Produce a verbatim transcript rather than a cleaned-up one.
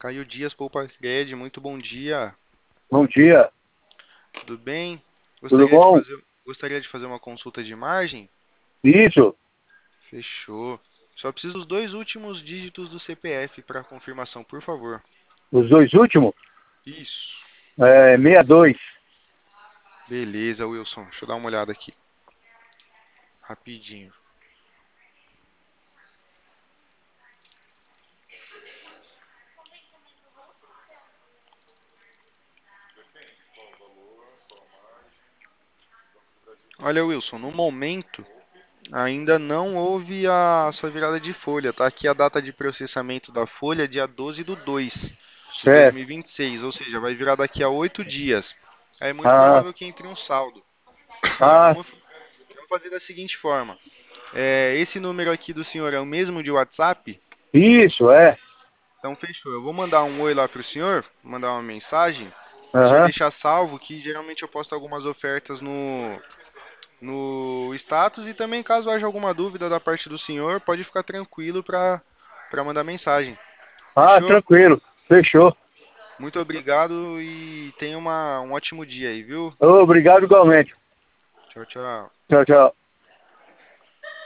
Caio Dias Poupa Cred, muito bom dia. Bom dia, Tudo bem? tudo Gostaria de bom? fazer, gostaria de fazer uma consulta de margem? Isso, Fechou. Só preciso dos dois últimos dígitos do C P F para confirmação, por favor. os dois últimos, Isso. é, sessenta e dois. Beleza, Wilson. Deixa eu dar uma olhada aqui. Rapidinho. Olha, Wilson, no momento ainda não houve a sua virada de folha. Tá aqui a data de processamento da folha, dia doze do dois de Certo. dois mil e vinte e seis, ou seja, vai virar daqui a oito dias. É muito Ah, provável que entre um saldo. ah, Vamos, vamos fazer da seguinte forma. É, esse número aqui do senhor é o mesmo de WhatsApp? isso, é. Então fechou. Eu vou mandar um oi lá pro senhor, mandar uma mensagem, para o senhor Aham. deixar salvo que geralmente eu posto algumas ofertas no, no status e também caso haja alguma dúvida da parte do senhor, pode ficar tranquilo para para mandar mensagem. Ah, Fechou? tranquilo, fechou. Muito obrigado e tenha uma, um ótimo dia aí, viu? Obrigado igualmente. Tchau, tchau. Tchau, tchau.